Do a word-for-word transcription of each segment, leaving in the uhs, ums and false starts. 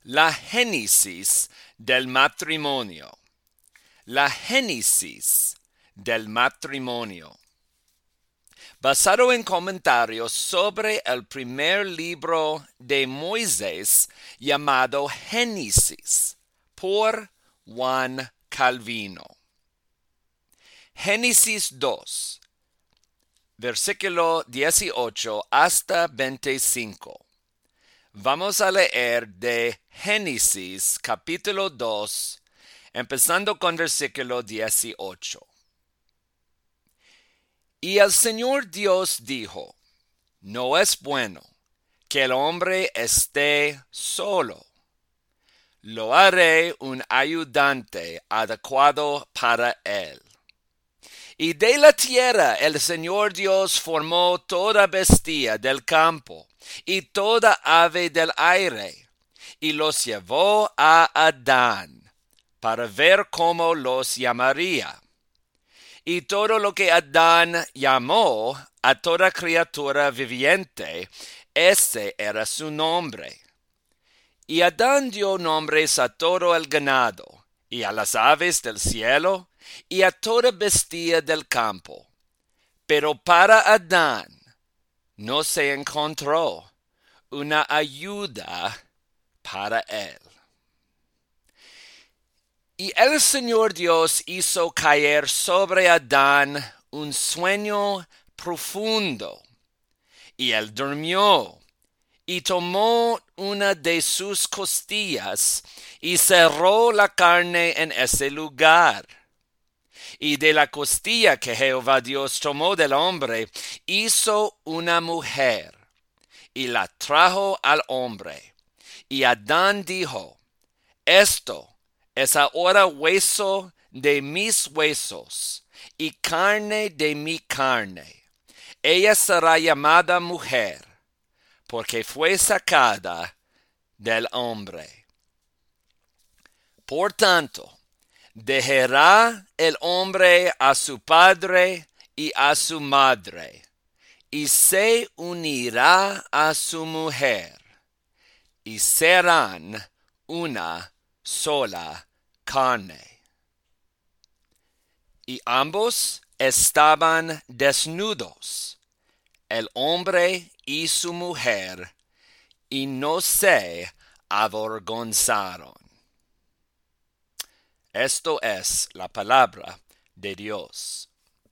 La génesis del matrimonio. La génesis del matrimonio. Basado en comentarios sobre el primer libro de Moisés llamado Génesis por Juan Calvino. Génesis dos, versículo dieciocho hasta veinticinco. Vamos a leer de Génesis capítulo dos, empezando con versículo dieciocho. Y el Señor Dios dijo: No es bueno que el hombre esté solo. Lo haré un ayudante adecuado para él. Y de la tierra el Señor Dios formó toda bestia del campo y toda ave del aire, y los llevó a Adán para ver cómo los llamaría. Y todo lo que Adán llamó a toda criatura viviente, ese era su nombre. Y Adán dio nombres a todo el ganado, y a las aves del cielo, y a toda bestia del campo. Pero para Adán no se encontró una ayuda para él. Y el Señor Dios hizo caer sobre Adán un sueño profundo, y él durmió, y tomó una de sus costillas, y cerró la carne en ese lugar. Y de la costilla que Jehová Dios tomó del hombre, hizo una mujer, y la trajo al hombre. Y Adán dijo: Esto es ahora hueso de mis huesos, y carne de mi carne. Ella será llamada mujer, porque fue sacada del hombre. Por tanto, dejará el hombre a su padre y a su madre, y se unirá a su mujer, y serán una sola carne. Y ambos estaban desnudos, el hombre y su mujer, y no se avergonzaron. Esto es la palabra de Dios.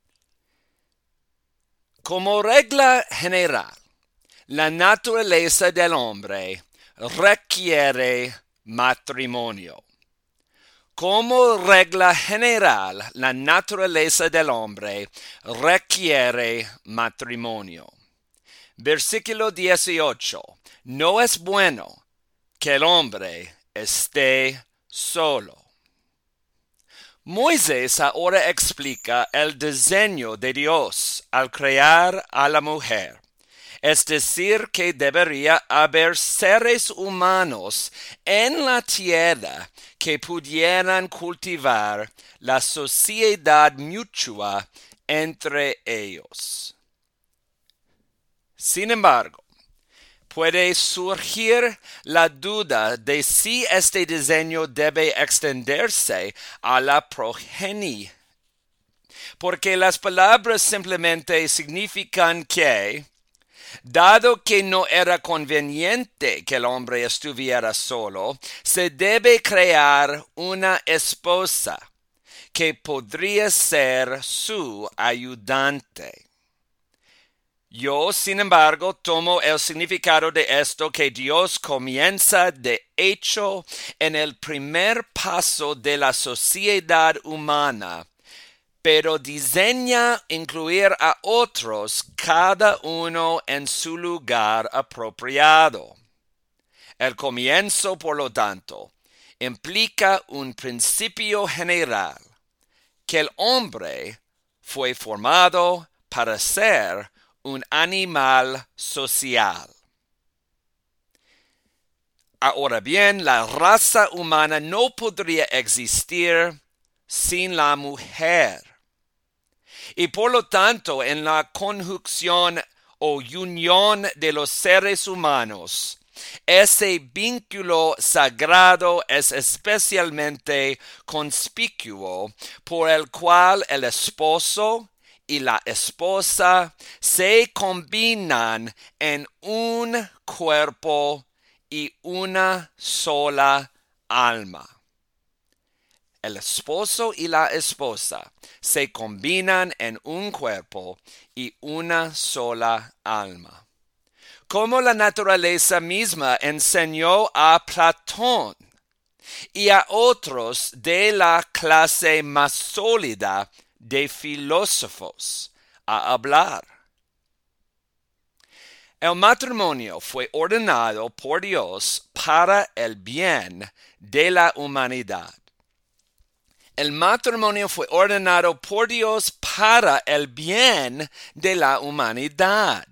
Como regla general, la naturaleza del hombre requiere matrimonio. Como regla general, la naturaleza del hombre requiere matrimonio. Versículo dieciocho. No es bueno que el hombre esté solo. Moisés ahora explica el diseño de Dios al crear a la mujer. Es decir, que debería haber seres humanos en la tierra que pudieran cultivar la sociedad mutua entre ellos. Sin embargo, puede surgir la duda de si este diseño debe extenderse a la progenie, porque las palabras simplemente significan que, dado que no era conveniente que el hombre estuviera solo, se debe crear una esposa que podría ser su ayudante. Yo, sin embargo, tomo el significado de esto que Dios comienza de hecho en el primer paso de la sociedad humana, pero diseña incluir a otros, cada uno en su lugar apropiado. El comienzo, por lo tanto, implica un principio general, que el hombre fue formado para ser un animal social. Ahora bien, la raza humana no podría existir sin la mujer. Y por lo tanto, en la conjunción o unión de los seres humanos, Ese vínculo sagrado es especialmente conspicuo por el cual el esposo y la esposa se combinan en un cuerpo y una sola alma. El esposo y la esposa se combinan en un cuerpo y una sola alma. Como la naturaleza misma enseñó a Platón y a otros de la clase más sólida de filósofos a hablar. El matrimonio fue ordenado por Dios para el bien de la humanidad. El matrimonio fue ordenado por Dios para el bien de la humanidad.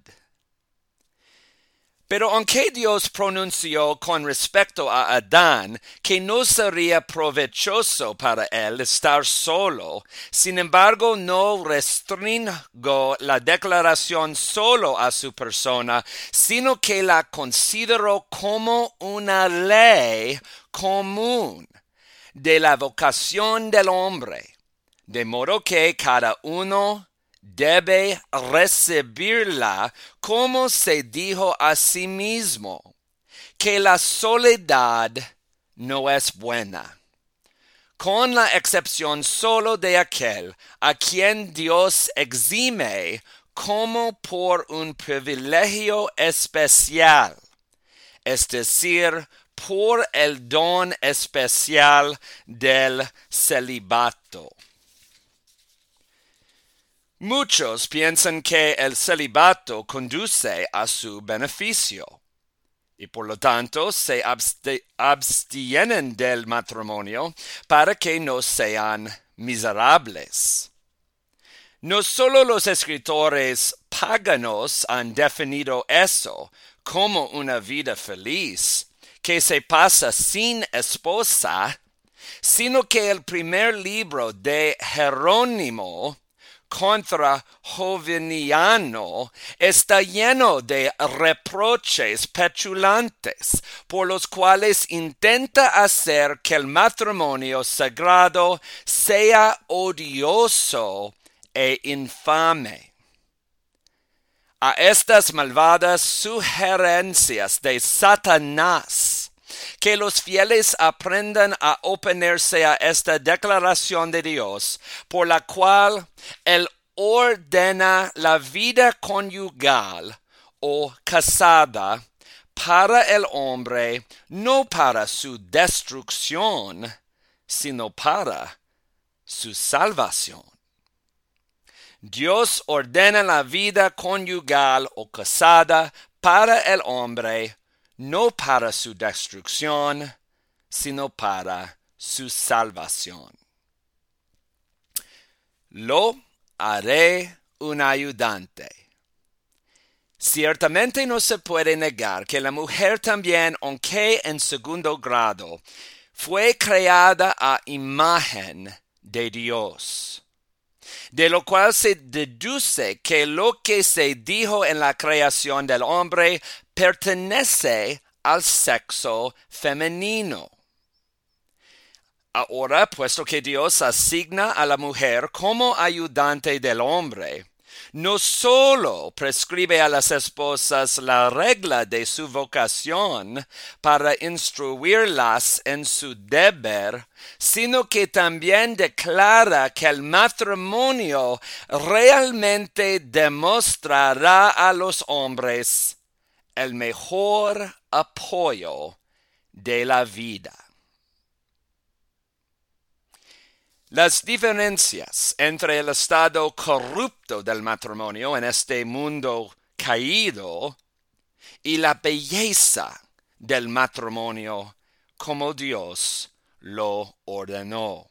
Pero aunque Dios pronunció con respecto a Adán que no sería provechoso para él estar solo, sin embargo no restringió la declaración solo a su persona, sino que la consideró como una ley común de la vocación del hombre, de modo que cada uno debe recibirla como se dijo a sí mismo, que la soledad no es buena, con la excepción solo de aquel a quien Dios exime como por un privilegio especial, es decir, por el don especial del celibato. Muchos piensan que el celibato conduce a su beneficio y por lo tanto se abstienen del matrimonio para que no sean miserables. No solo los escritores paganos han definido eso como una vida feliz, que se pasa sin esposa, sino que el primer libro de Jerónimo contra Joviniano está lleno de reproches petulantes por los cuales intenta hacer que el matrimonio sagrado sea odioso e infame. A estas malvadas sugerencias de Satanás, que los fieles aprendan a oponerse a esta declaración de Dios, por la cual Él ordena la vida conyugal o casada para el hombre, no para su destrucción, sino para su salvación. Dios ordena la vida conyugal o casada para el hombre, no para su destrucción, sino para su salvación. Lo haré un ayudante. Ciertamente no se puede negar que la mujer también, aunque en segundo grado, fue creada a imagen de Dios, de lo cual se deduce que lo que se dijo en la creación del hombre pertenece al sexo femenino. Ahora, puesto que Dios asigna a la mujer como ayudante del hombre, no solo prescribe a las esposas la regla de su vocación para instruirlas en su deber, sino que también declara que el matrimonio realmente demostrará a los hombres el mejor apoyo de la vida. Las diferencias entre el estado corrupto del matrimonio en este mundo caído y la belleza del matrimonio como Dios lo ordenó.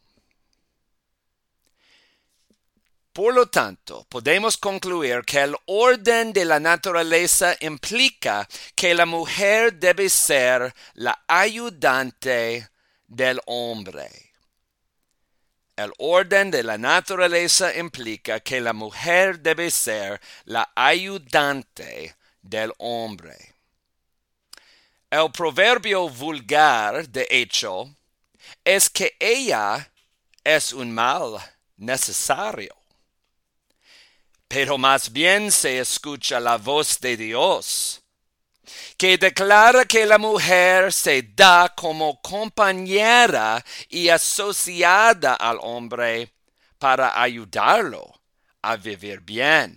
Por lo tanto, podemos concluir que el orden de la naturaleza implica que la mujer debe ser la ayudante del hombre. El orden de la naturaleza implica que la mujer debe ser la ayudante del hombre. El proverbio vulgar, de hecho, es que ella es un mal necesario. Pero más bien se escucha la voz de Dios, que declara que la mujer se da como compañera y asociada al hombre para ayudarlo a vivir bien.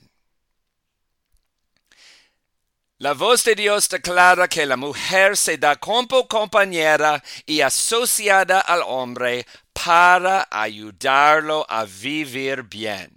La voz de Dios declara que la mujer se da como compañera y asociada al hombre para ayudarlo a vivir bien.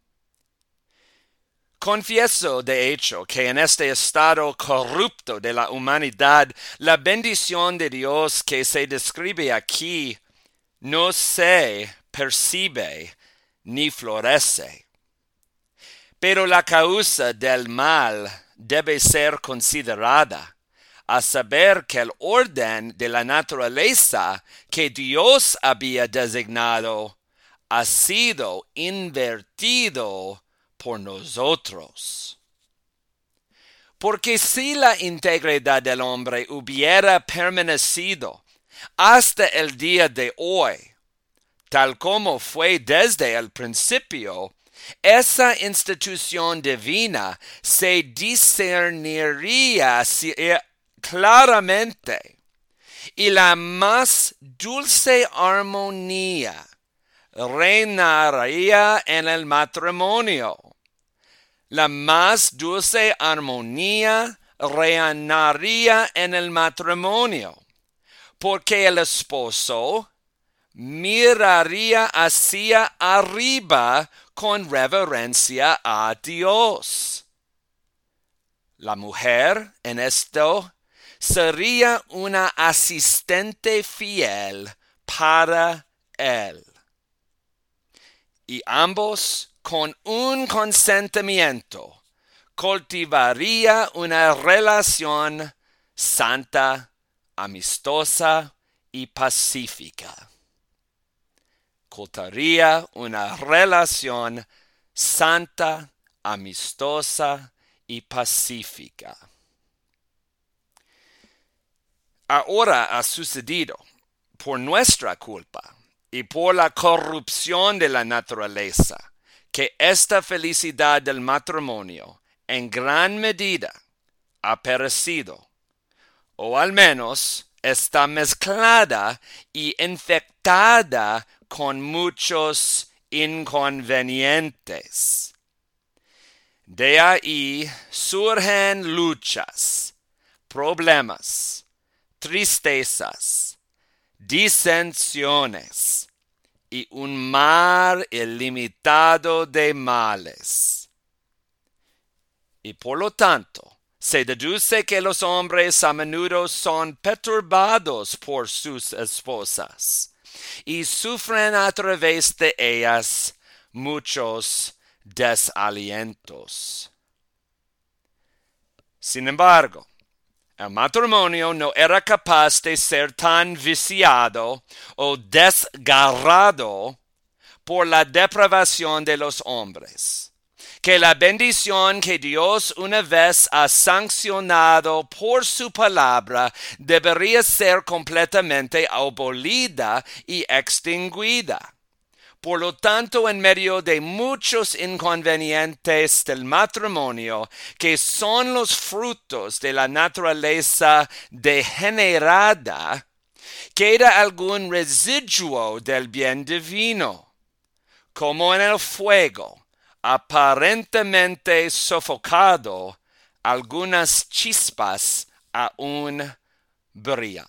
Confieso, de hecho, que en este estado corrupto de la humanidad, la bendición de Dios que se describe aquí no se percibe ni florece. Pero la causa del mal debe ser considerada, a saber que el orden de la naturaleza que Dios había designado ha sido invertido por nosotros. Porque si la integridad del hombre hubiera permanecido hasta el día de hoy, tal como fue desde el principio, esa institución divina se discerniría claramente y la más dulce armonía reinaría en el matrimonio. La más dulce armonía reinaría en el matrimonio, porque el esposo miraría hacia arriba con reverencia a Dios. La mujer, en esto, sería una asistente fiel para él. Y ambos, con un consentimiento, cultivaría una relación santa, amistosa y pacífica. Cultivaría una relación santa, amistosa y pacífica. Ahora ha sucedido, por nuestra culpa y por la corrupción de la naturaleza, que esta felicidad del matrimonio en gran medida ha perecido, o al menos está mezclada y infectada con muchos inconvenientes. De ahí surgen luchas, problemas, tristezas, disensiones y un mar ilimitado de males. Y por lo tanto, se deduce que los hombres a menudo son perturbados por sus esposas y sufren a través de ellas muchos desalientos. Sin embargo, el matrimonio no era capaz de ser tan viciado o desgarrado por la depravación de los hombres, que la bendición que Dios una vez ha sancionado por su palabra debería ser completamente abolida y extinguida. Por lo tanto, en medio de muchos inconvenientes del matrimonio, que son los frutos de la naturaleza degenerada, queda algún residuo del bien divino, como en el fuego, aparentemente sofocado, algunas chispas aún brillan.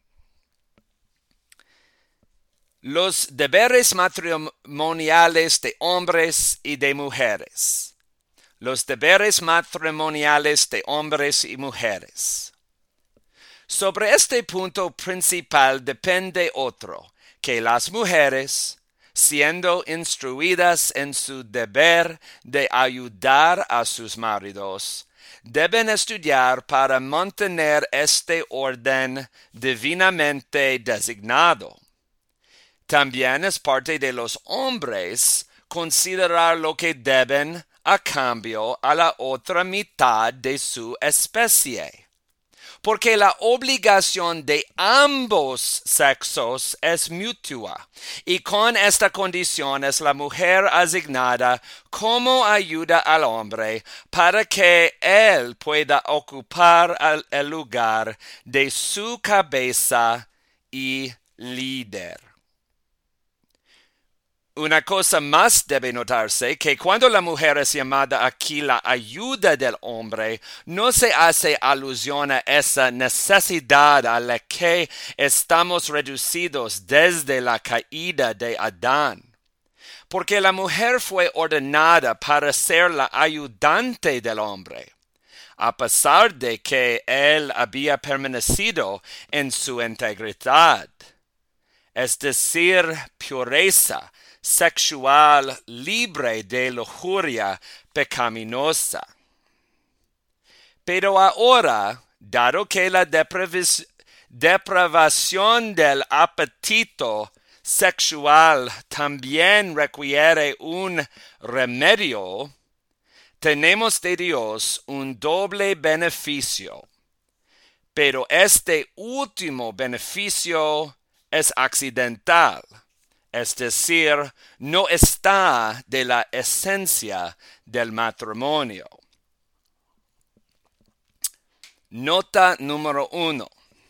Los deberes matrimoniales de hombres y de mujeres. Los deberes matrimoniales de hombres y mujeres. Sobre este punto principal depende otro, que las mujeres, siendo instruidas en su deber de ayudar a sus maridos, deben estudiar para mantener este orden divinamente designado. También es parte de los hombres considerar lo que deben a cambio a la otra mitad de su especie, porque la obligación de ambos sexos es mutua, y con esta condición es la mujer asignada como ayuda al hombre para que él pueda ocupar el lugar de su cabeza y líder. Una cosa más debe notarse, que cuando la mujer es llamada aquí la ayuda del hombre, no se hace alusión a esa necesidad a la que estamos reducidos desde la caída de Adán. Porque la mujer fue ordenada para ser la ayudante del hombre, a pesar de que él había permanecido en su integridad, es decir, pureza sexual libre de lujuria pecaminosa. Pero ahora, dado que la depravación del apetito sexual también requiere un remedio, tenemos de Dios un doble beneficio. Pero este último beneficio es accidental. Es decir, no está de la esencia del matrimonio. Nota número uno.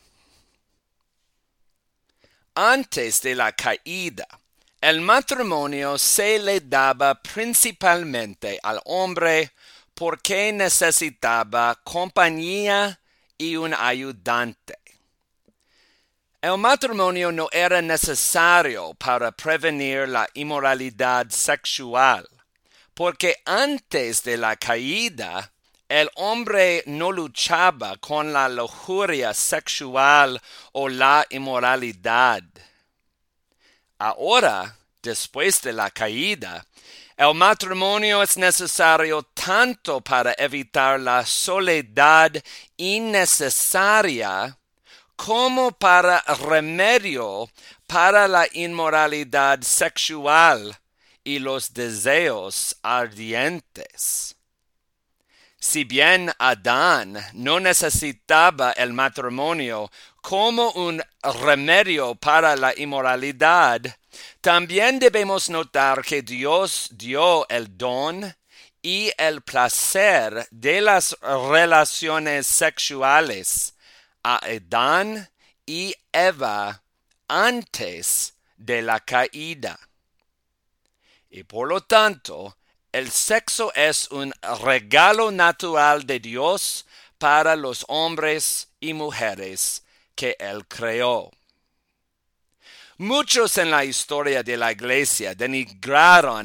Antes de la caída, el matrimonio se le daba principalmente al hombre porque necesitaba compañía y un ayudante. El matrimonio no era necesario para prevenir la inmoralidad sexual, porque antes de la caída, el hombre no luchaba con la lujuria sexual o la inmoralidad. Ahora, después de la caída, el matrimonio es necesario tanto para evitar la soledad innecesaria como para remedio para la inmoralidad sexual y los deseos ardientes. Si bien Adán no necesitaba el matrimonio como un remedio para la inmoralidad, también debemos notar que Dios dio el don y el placer de las relaciones sexuales a Adán y Eva antes de la caída. Y por lo tanto, el sexo es un regalo natural de Dios para los hombres y mujeres que Él creó. Muchos en la historia de la Iglesia denigraron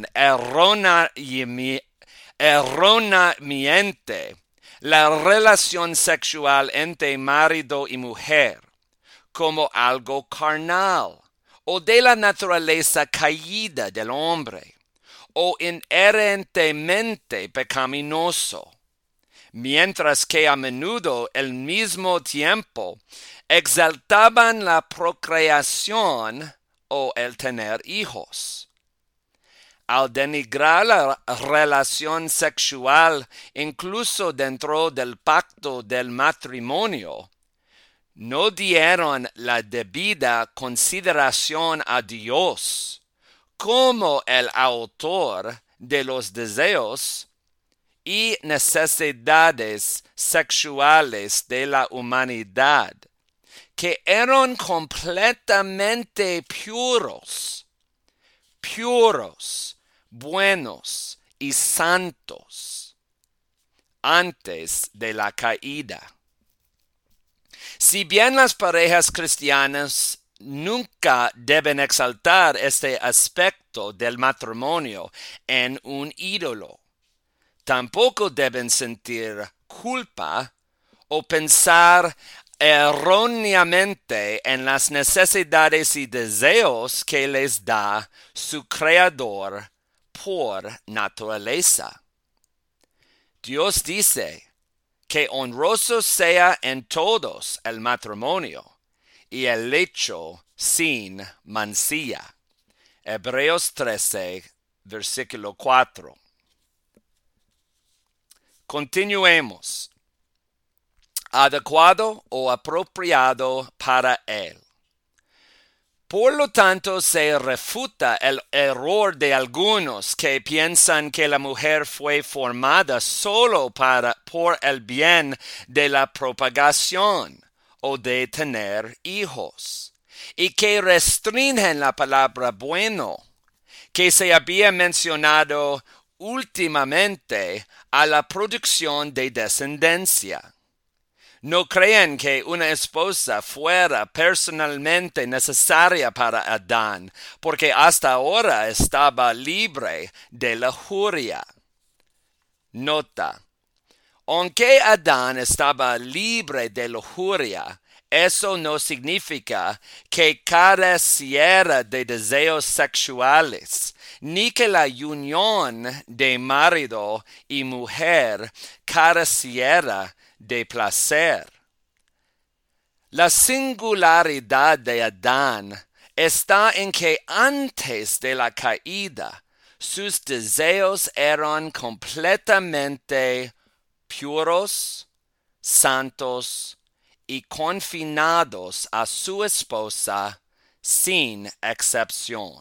erróneamente la relación sexual entre marido y mujer como algo carnal o de la naturaleza caída del hombre o inherentemente pecaminoso, mientras que a menudo al mismo tiempo exaltaban la procreación o el tener hijos. Al denigrar la relación sexual incluso dentro del pacto del matrimonio, no dieron la debida consideración a Dios como el autor de los deseos y necesidades sexuales de la humanidad, que eran completamente puros, puros, buenos y santos antes de la caída. Si bien las parejas cristianas nunca deben exaltar este aspecto del matrimonio en un ídolo, tampoco deben sentir culpa o pensar erróneamente en las necesidades y deseos que les da su Creador por naturaleza. Dios dice que honroso sea en todos el matrimonio y el lecho sin mancilla. Hebreos trece, versículo cuatro. Continuemos. adecuado o apropiado para él. Por lo tanto, se refuta el error de algunos que piensan que la mujer fue formada solo para, por el bien de la propagación o de tener hijos, y que restringen la palabra bueno, que se había mencionado últimamente a la producción de descendencia. No crean que una esposa fuera personalmente necesaria para Adán, porque hasta ahora estaba libre de lujuria. Nota: aunque Adán estaba libre de lujuria, eso no significa que careciera de deseos sexuales, ni que la unión de marido y mujer careciera de placer. La singularidad de Adán está en que antes de la caída, sus deseos eran completamente puros, santos y confinados a su esposa sin excepción.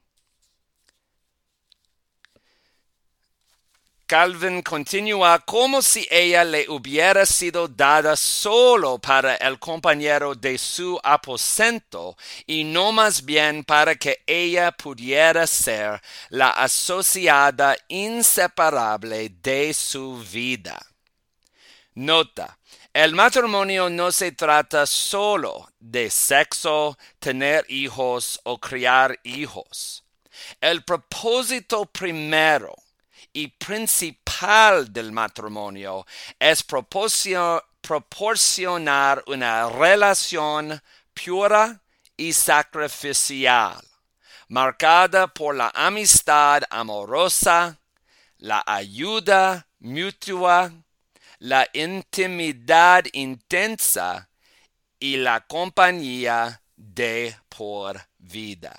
Calvin continúa como si ella le hubiera sido dada solo para el compañero de su aposento y no más bien para que ella pudiera ser la asociada inseparable de su vida. Nota: el matrimonio no se trata solo de sexo, tener hijos o criar hijos. El propósito primero y principal del matrimonio es proporcionar una relación pura y sacrificial, marcada por la amistad amorosa, la ayuda mutua, la intimidad intensa y la compañía de por vida.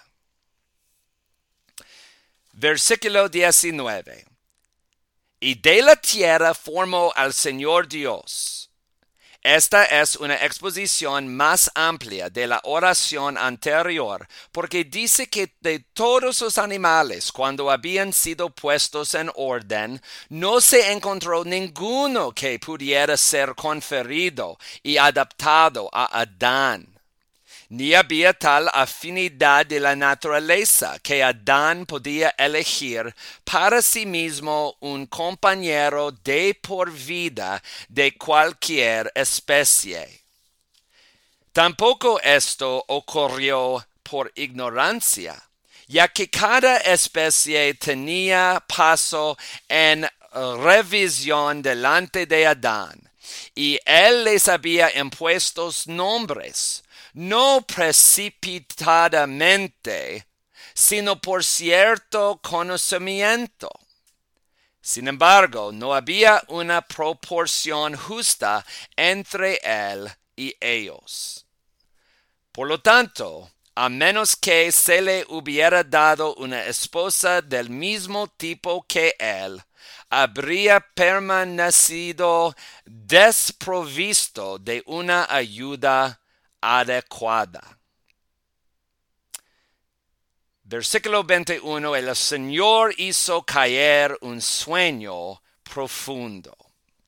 Versículo diecinueve. Y de la tierra formó al Señor Dios. Esta es una exposición más amplia de la oración anterior, porque dice que de todos los animales, cuando habían sido puestos en orden, no se encontró ninguno que pudiera ser conferido y adaptado a Adán. Ni había tal afinidad de la naturaleza que Adán podía elegir para sí mismo un compañero de por vida de cualquier especie. Tampoco esto ocurrió por ignorancia, ya que cada especie tenía paso en revisión delante de Adán, y él les había impuesto nombres, no precipitadamente, sino por cierto conocimiento. Sin embargo, no había una proporción justa entre él y ellos. Por lo tanto, a menos que se le hubiera dado una esposa del mismo tipo que él, habría permanecido desprovisto de una ayuda adecuada. Versículo veintiuno. El Señor hizo caer un sueño profundo.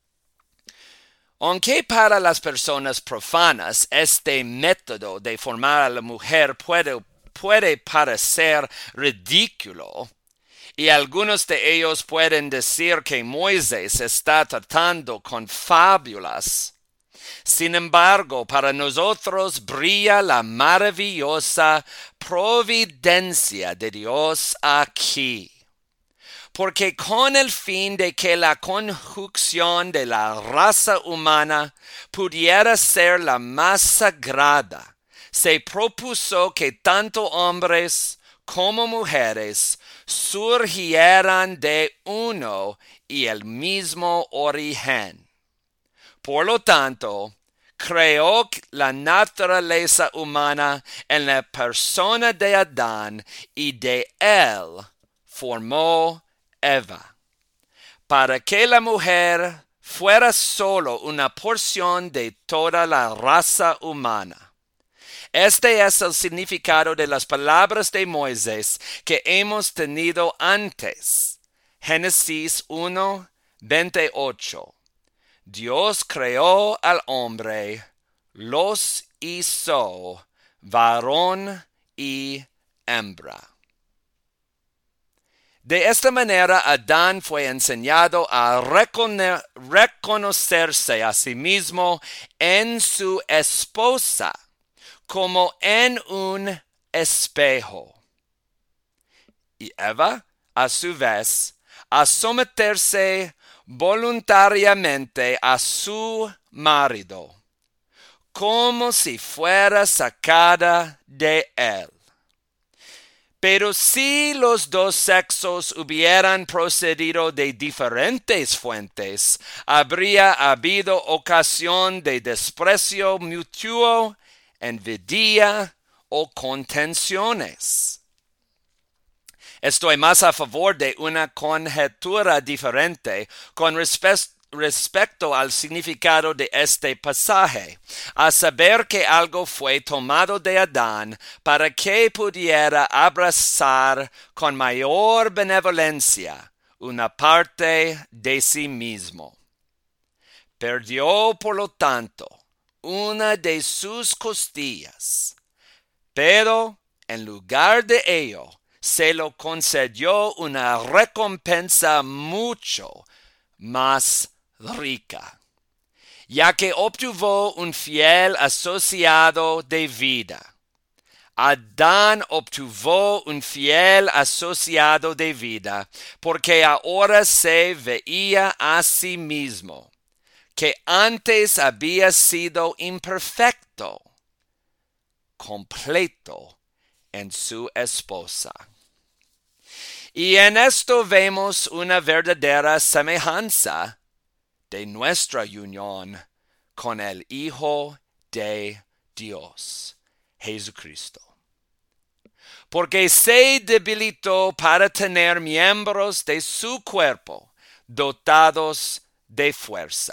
Aunque para las personas profanas este método de formar a la mujer puede, puede parecer ridículo, y algunos de ellos pueden decir que Moisés está tratando con fábulas, sin embargo, para nosotros brilla la maravillosa providencia de Dios aquí. Porque con el fin de que la conjunción de la raza humana pudiera ser la más sagrada, se propuso que tanto hombres como mujeres surgieran de uno y el mismo origen. Por lo tanto, creó la naturaleza humana en la persona de Adán y de él formó Eva, para que la mujer fuera solo una porción de toda la raza humana. Este es el significado de las palabras de Moisés que hemos tenido antes. Génesis uno, veintiocho. Dios creó al hombre, los hizo varón y hembra. De esta manera, Adán fue enseñado a recono- reconocerse a sí mismo en su esposa, como en un espejo. Y Eva, a su vez, a someterse voluntariamente a su marido, como si fuera sacada de él. Pero si los dos sexos hubieran procedido de diferentes fuentes, habría habido ocasión de desprecio mutuo, envidia o contenciones. Estoy más a favor de una conjetura diferente con respecto respecto al significado de este pasaje, a saber que algo fue tomado de Adán para que pudiera abrazar con mayor benevolencia una parte de sí mismo. Perdió, por lo tanto, una de sus costillas, pero en lugar de ello, se lo concedió una recompensa mucho más rica, ya que obtuvo un fiel asociado de vida. Adán obtuvo un fiel asociado de vida, porque ahora se veía a sí mismo, que antes había sido imperfecto, completo en su esposa. Y en esto vemos una verdadera semejanza de nuestra unión con el Hijo de Dios, Jesucristo. Porque se debilitó para tener miembros de su cuerpo dotados de fuerza.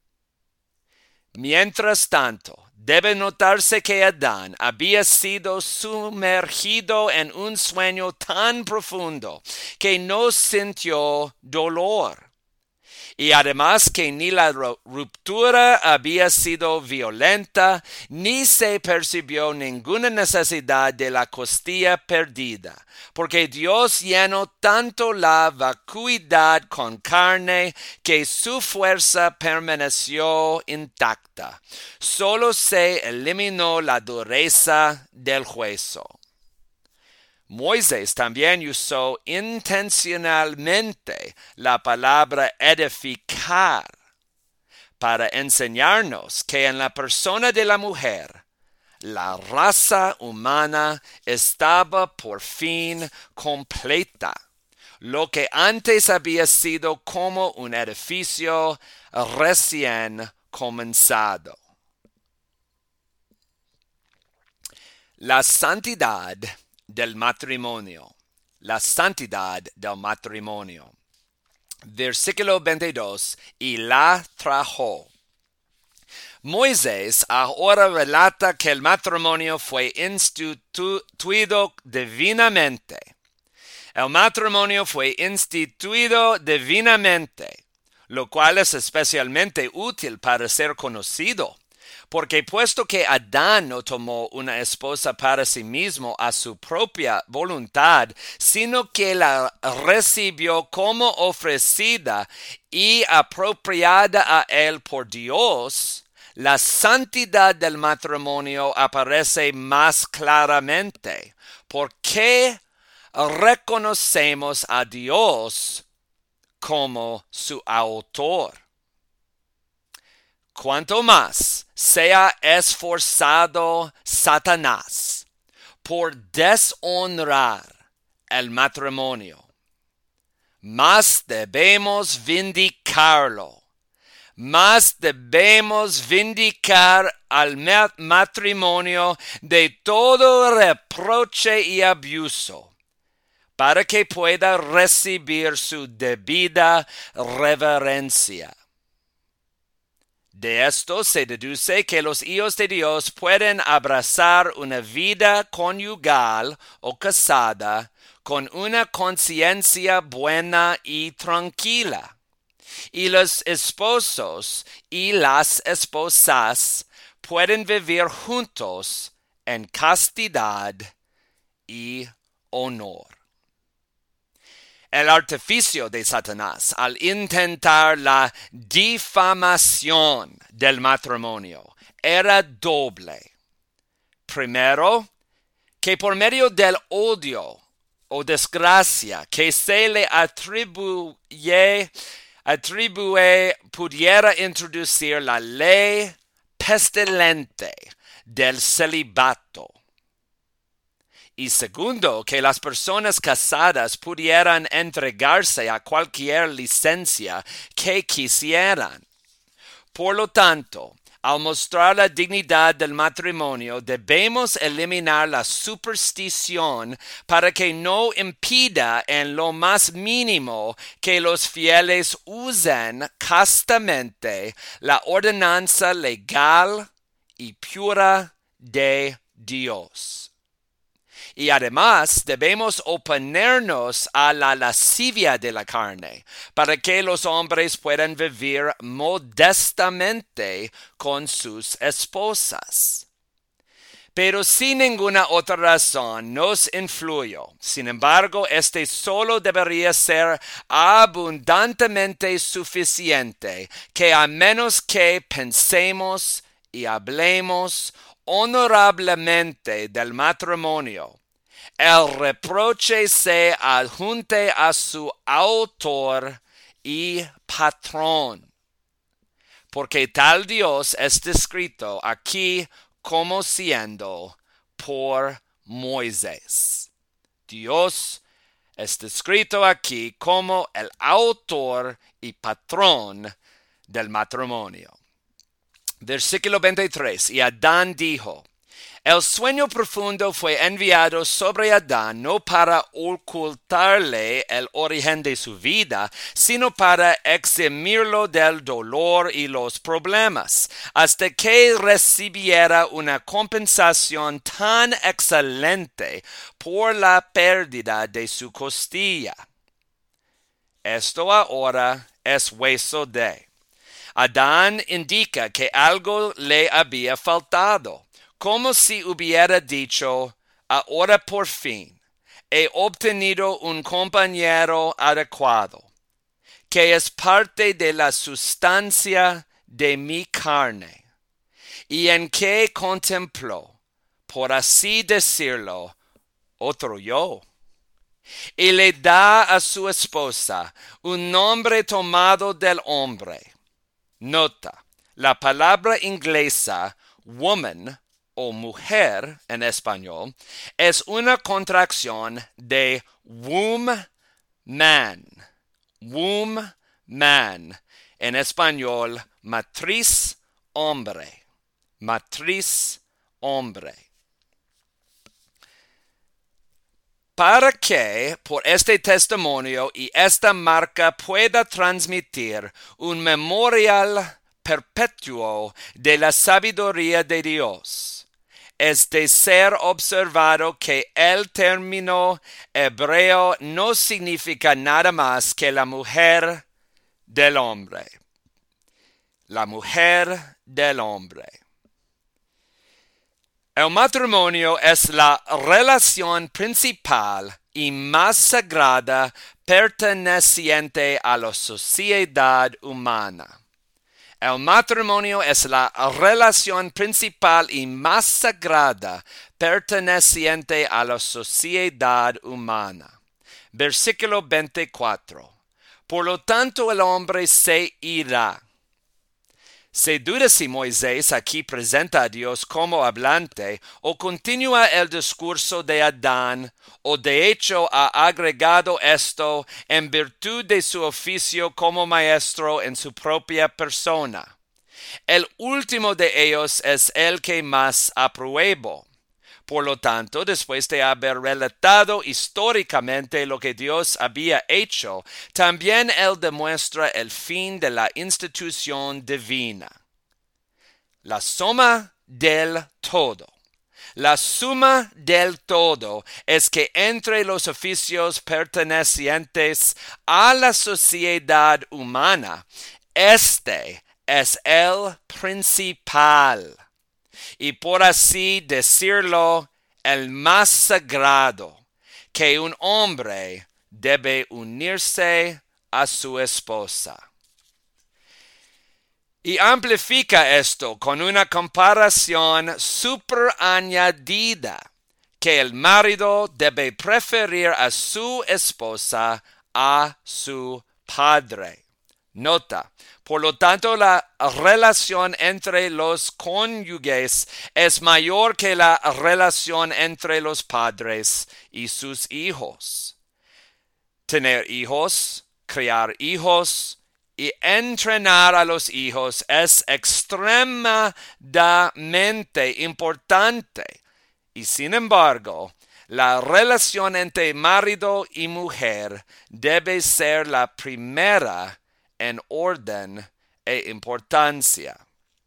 Mientras tanto, debe notarse que Adán había sido sumergido en un sueño tan profundo que no sintió dolor. Y además que ni la ruptura había sido violenta, ni se percibió ninguna necesidad de la costilla perdida, porque Dios llenó tanto la vacuidad con carne que su fuerza permaneció intacta. Solo se eliminó la dureza del hueso. Moisés también usó intencionalmente la palabra edificar para enseñarnos que en la persona de la mujer, la raza humana estaba por fin completa, lo que antes había sido como un edificio recién comenzado. La santidad del matrimonio. La santidad del matrimonio. Versículo veintidós. Y la trajo. Moisés ahora relata que el matrimonio fue instituido divinamente. El matrimonio fue instituido divinamente, lo cual es especialmente útil para ser conocido. Porque puesto que Adán no tomó una esposa para sí mismo a su propia voluntad, sino que la recibió como ofrecida y apropiada a él por Dios, la santidad del matrimonio aparece más claramente, porque reconocemos a Dios como su autor. Cuanto más sea esforzado Satanás por deshonrar el matrimonio, más debemos vindicarlo, más debemos vindicar al matrimonio de todo reproche y abuso, para que pueda recibir su debida reverencia. De esto se deduce que los hijos de Dios pueden abrazar una vida conyugal o casada con una conciencia buena y tranquila. Y los esposos y las esposas pueden vivir juntos en castidad y honor. El artificio de Satanás al intentar la difamación del matrimonio era doble. Primero, que por medio del odio o desgracia que se le atribuye, atribuye pudiera introducir la ley pestilente del celibato. Y segundo, que las personas casadas pudieran entregarse a cualquier licencia que quisieran. Por lo tanto, al mostrar la dignidad del matrimonio, debemos eliminar la superstición para que no impida en lo más mínimo que los fieles usen castamente la ordenanza legal y pura de Dios. Y además debemos oponernos a la lascivia de la carne, para que los hombres puedan vivir modestamente con sus esposas. Pero sin ninguna otra razón nos influyó. Sin embargo, este solo debería ser abundantemente suficiente, que a menos que pensemos y hablemos honorablemente del matrimonio, el reproche se adjunte a su autor y patrón, porque tal Dios es descrito aquí como siendo por Moisés. Dios es descrito aquí como el autor y patrón del matrimonio. Versículo veintitrés. Y Adán dijo: el sueño profundo fue enviado sobre Adán no para ocultarle el origen de su vida, sino para eximirlo del dolor y los problemas, hasta que recibiera una compensación tan excelente por la pérdida de su costilla. Esto ahora es hueso de. Adán indica que algo le había faltado, como si hubiera dicho: ahora por fin he obtenido un compañero adecuado, que es parte de la sustancia de mi carne, y en que contempló, por así decirlo, otro yo. Y le da a su esposa un nombre tomado del hombre. Nota, la palabra inglesa woman o mujer en español es una contracción de womb man. Womb man. En español, matriz hombre. Matriz hombre. Para que por este testimonio y esta marca pueda transmitir un memorial perpetuo de la sabiduría de Dios, es de ser observado que el término hebreo no significa nada más que la mujer del hombre. La mujer del hombre. El matrimonio es la relación principal y más sagrada perteneciente a la sociedad humana. El matrimonio es la relación principal y más sagrada perteneciente a la sociedad humana. Versículo veinticuatro. Por lo tanto, el hombre se irá. Se duda si Moisés aquí presenta a Dios como hablante o continúa el discurso de Adán, o de hecho ha agregado esto en virtud de su oficio como maestro en su propia persona. El último de ellos es el que más apruebo. Por lo tanto, después de haber relatado históricamente lo que Dios había hecho, también él demuestra el fin de la institución divina. la suma del todo. La suma del todo es que entre los oficios pertenecientes a la sociedad humana, este es el principal y, por así decirlo, el más sagrado, que un hombre debe unirse a su esposa. Y amplifica esto con una comparación superañadida, que el marido debe preferir a su esposa a su padre. Nota, por lo tanto, la relación entre los cónyuges es mayor que la relación entre los padres y sus hijos. Tener hijos, criar hijos y entrenar a los hijos es extremadamente importante. Y sin embargo, la relación entre marido y mujer debe ser la primera en orden e importancia.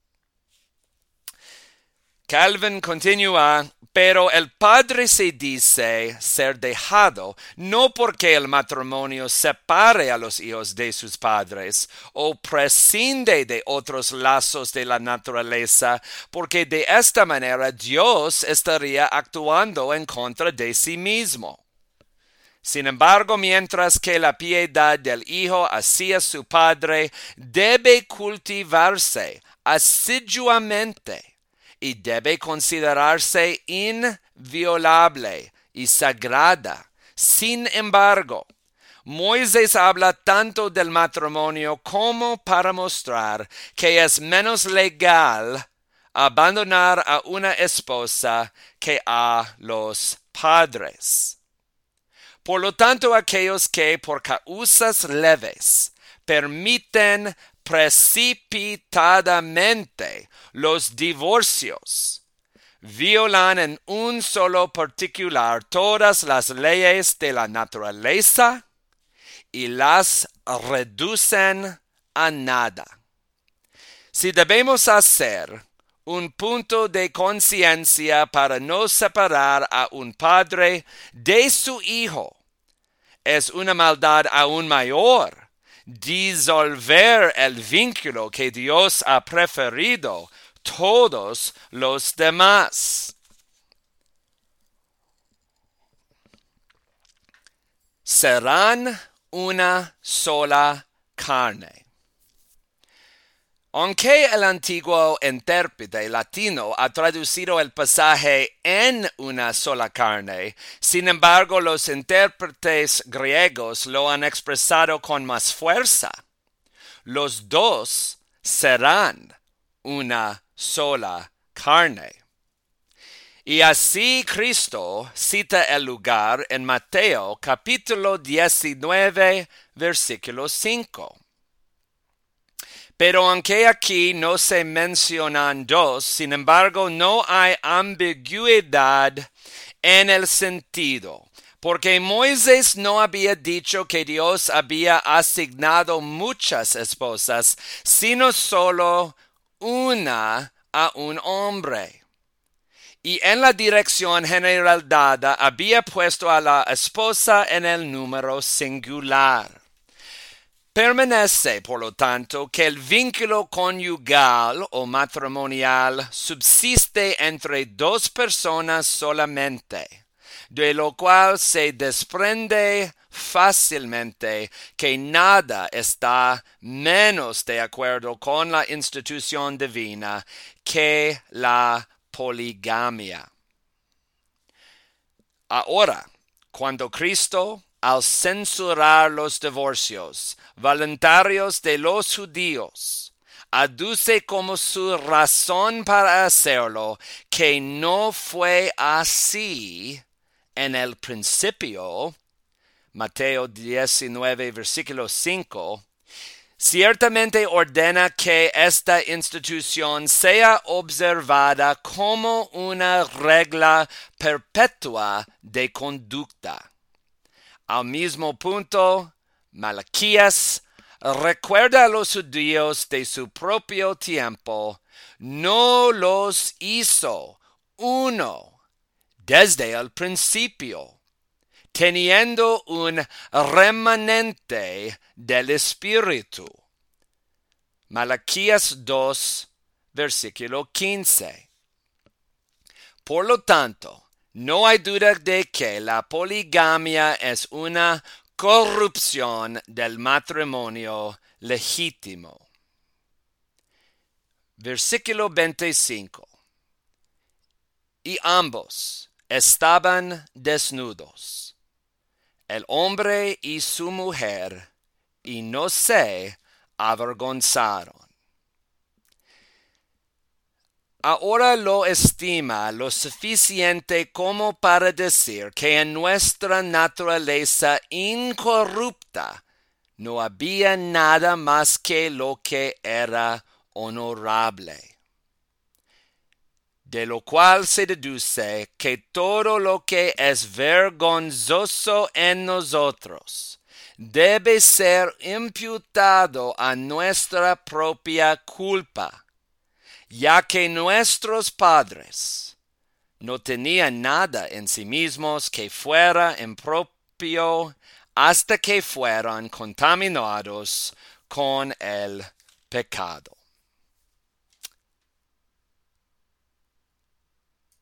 Calvin continúa, pero el padre se dice ser dejado no porque el matrimonio separe a los hijos de sus padres o prescinde de otros lazos de la naturaleza, porque de esta manera Dios estaría actuando en contra de sí mismo. Sin embargo, mientras que la piedad del hijo hacia su padre debe cultivarse asiduamente y debe considerarse inviolable y sagrada. Sin embargo, Moisés habla tanto del matrimonio como para mostrar que es menos legal abandonar a una esposa que a los padres. Por lo tanto, aquellos que por causas leves permiten precipitadamente los divorcios violan en un solo particular todas las leyes de la naturaleza y las reducen a nada. Si debemos hacer un punto de conciencia para no separar a un padre de su hijo, es una maldad aún mayor disolver el vínculo que Dios ha preferido todos los demás. Serán una sola carne. Aunque el antiguo intérprete latino ha traducido el pasaje en una sola carne, sin embargo los intérpretes griegos lo han expresado con más fuerza. Los dos serán una sola carne. Y así Cristo cita el lugar en Mateo capítulo diecinueve, versículo cinco. Pero aunque aquí no se mencionan dos, sin embargo no hay ambigüedad en el sentido, porque Moisés no había dicho que Dios había asignado muchas esposas, sino solo una a un hombre. Y en la dirección general dada había puesto a la esposa en el número singular. Permanece, por lo tanto, que el vínculo conyugal o matrimonial subsiste entre dos personas solamente, de lo cual se desprende fácilmente que nada está menos de acuerdo con la institución divina que la poligamia. Ahora, cuando Cristo, al censurar los divorcios voluntarios de los judíos, aduce como su razón para hacerlo que no fue así en el principio, Mateo diecinueve, versículo cinco, ciertamente ordena que esta institución sea observada como una regla perpetua de conducta. Al mismo punto, Malaquías recuerda a los judíos de su propio tiempo, no los hizo uno desde el principio, teniendo un remanente del Espíritu. Malaquías dos, versículo quince. Por lo tanto, no hay duda de que la poligamia es una corrupción del matrimonio legítimo. Versículo veinticinco. Y ambos estaban desnudos, el hombre y su mujer, y no se avergonzaron. Ahora lo estima lo suficiente como para decir que en nuestra naturaleza incorrupta no había nada más que lo que era honorable. De lo cual se deduce que todo lo que es vergonzoso en nosotros debe ser imputado a nuestra propia culpa, ya que nuestros padres no tenían nada en sí mismos que fuera impropio hasta que fueron contaminados con el pecado.